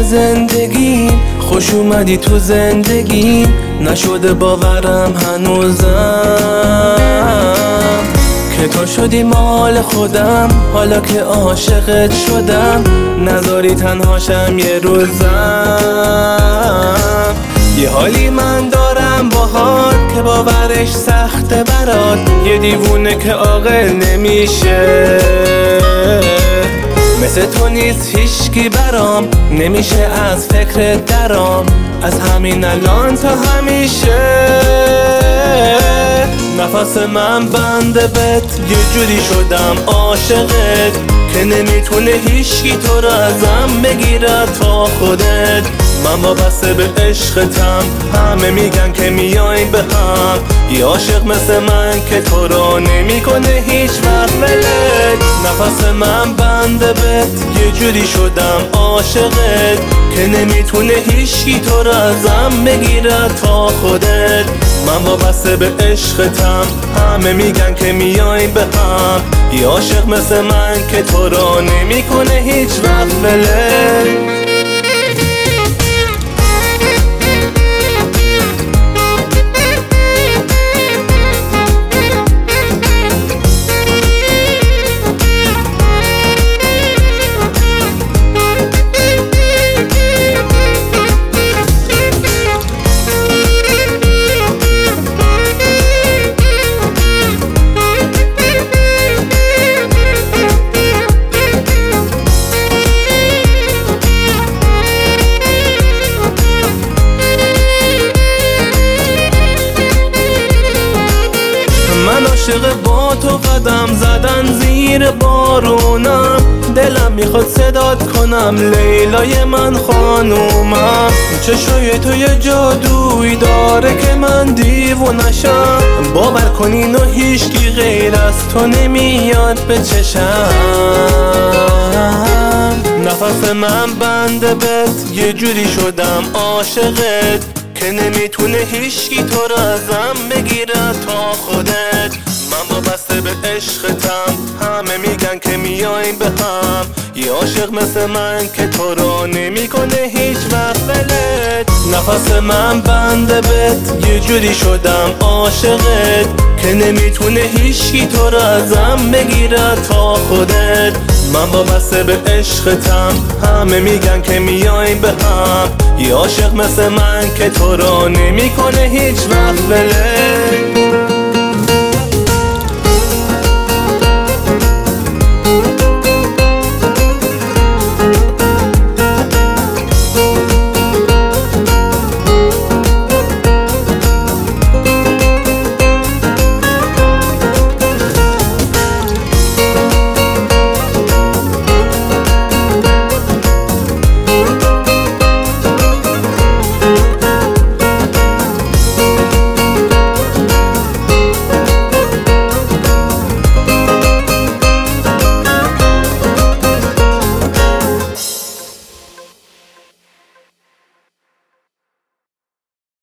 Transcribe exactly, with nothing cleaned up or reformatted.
زندگیم، خوش اومدی تو زندگیم، نشده باورم هنوزم که تو شدی مال خودم. حالا که عاشقت شدم، نذاری تنهاشم یه روزم. یه حالی من دارم باهات که باورش سخته برات، یه دیوونه که عاقل نمیشه. مثل تو نیست هیچکی برام، نمیشه از فکرت درام، از همین الان تا همیشه. نفس من بنده بهت، یه جوری شدم عاشقت که نمیتونه هیچکی تو رو ازم بگیره تا خودت. من وابسته به عشقتم، همه میگن که میایم به هم. یه عاشق مثل من که تو رو نمیکنه هیچ وقت ولت. نفس من بنده بهت، یه جوری شدم عاشقت که نمیتونه هیچکی تو رو ازم بگیره تا خودت. من وابسته به عشقتم، همه میگن که میایم به هم. یه عاشق مثل من که تو رو نمیکنه هیچ وقت ولت. من عاشق با تو قدم زدن زیر بارونم، دلم میخواد صدات کنم لیلای من خانومم. چشای تو یه جادویی داره که من دیوونشم، باور کن اینو هیچکی غیر از تو نمیاد به چشم. نفس من بنده بهت، یه جوری شدم عاشقت که نمیتونه هیچکی تو رو ازم بگیره تا خودت. من وابسته به عشقتم، همه میگن که میایم به هم. یه عاشق مثل من که تو رو نمیکنه هیچ وقت ولت. نفس من بنده بهت، یه جوری شدم عاشقت که نمیتونه هیچکی تو رو ازم بگیره تا خودت. من وابسته به عشقتم، همه میگن که میایم به هم. یه عاشق مثل من که تو رو نمیکنه هیچ وقت ولت.